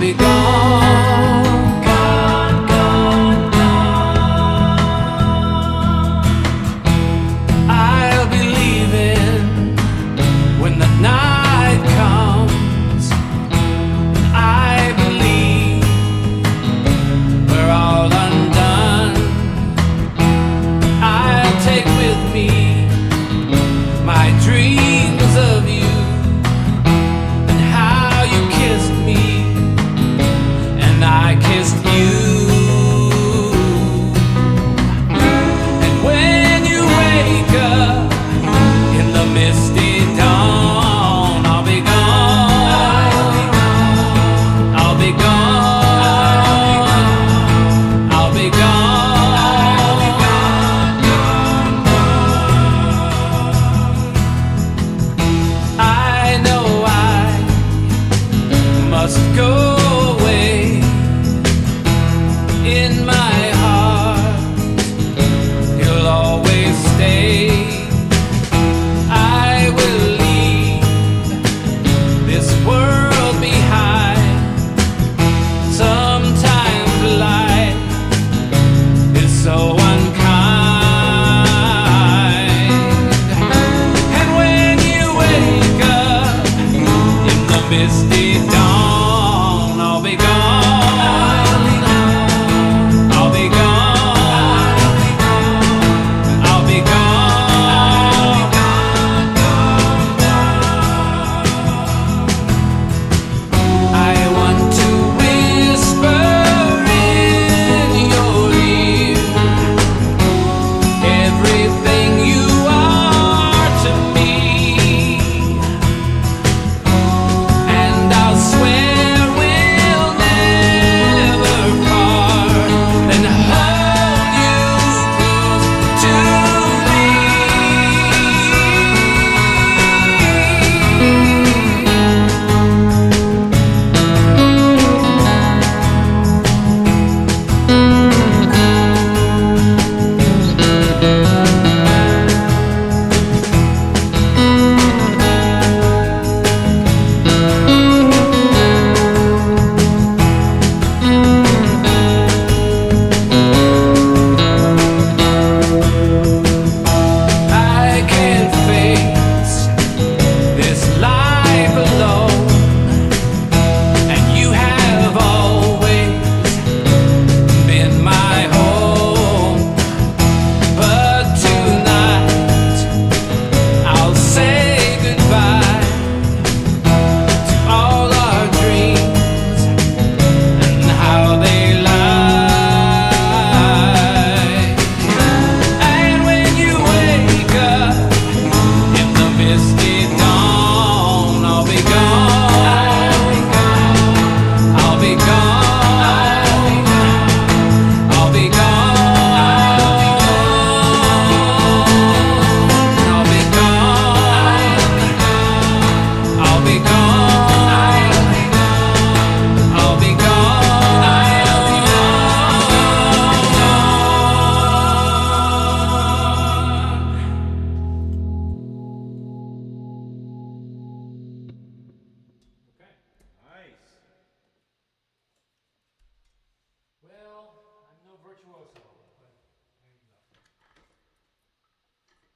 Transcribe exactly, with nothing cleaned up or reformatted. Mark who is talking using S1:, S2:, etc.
S1: be gone, gone, gone, gone. I'll be leaving when the night comes. I believe we're all undone. I'll take with me my dreams of you. I kissed you, and when you wake up in the misty dawn, I'll be gone, I'll be gone, I'll be gone. I know I must go. In my heart, you'll always stay. I will leave this world behind. Sometimes life is so unkind. And when you wake up in the misty dawn,